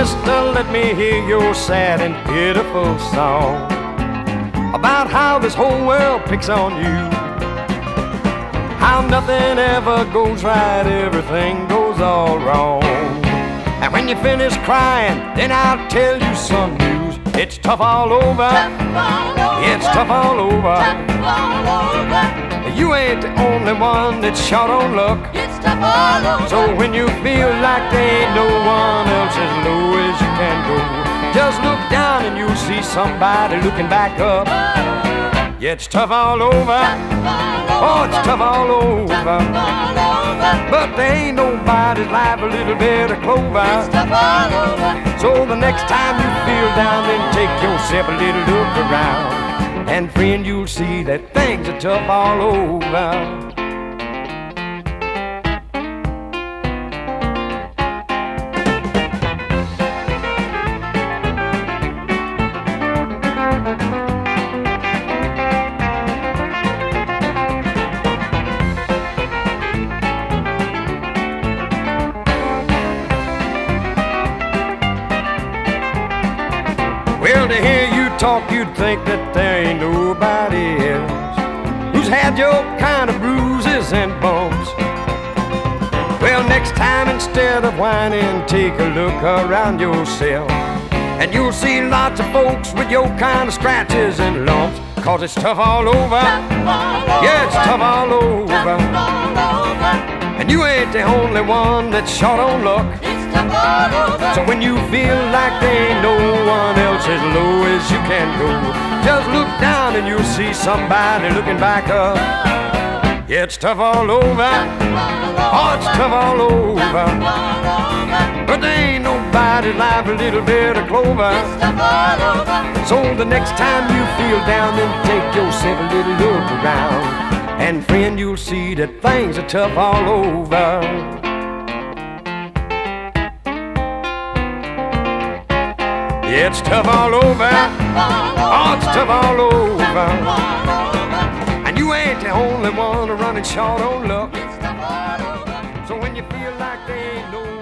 mister, let me hear your sad and pitiful song about how this whole world picks on you, how nothing ever goes right, everything goes all wrong. And when you finish crying, then I'll tell you some news. It's tough all over. It's tough all over. You ain't the only one that's short on luck. It's tough all over. So when you feel like there ain't no one else as low as you can go, just look down and you'll see somebody looking back up. Yeah, it's tough all over. Oh, it's tough all over. But there ain't nobody's life a little bit of clover. It's tough all over. So the next time you feel down, then take yourself a little look around. And friend, you'll see that things are tough all over. Well, to hear you talk, you'd think that there ain't nobody else who's had your kind of bruises and bumps. Well, next time, instead of whining, take a look around yourself, and you'll see lots of folks with your kind of scratches and lumps. 'Cause it's tough all over. Yeah, it's tough all over. And you ain't the only one that's short on luck. So when you feel like there ain't no one else as low as you can go, just look down and you'll see somebody looking back up. Yeah, it's tough all over. Oh, it's tough all over. But there ain't nobody's life a little bit of clover. So the next time you feel down, then take yourself a little look around. And friend, you'll see that things are tough all over. Yeah, it's tough all over. Oh, it's tough all over. And you ain't the only one running short on luck. So when you feel like there ain't no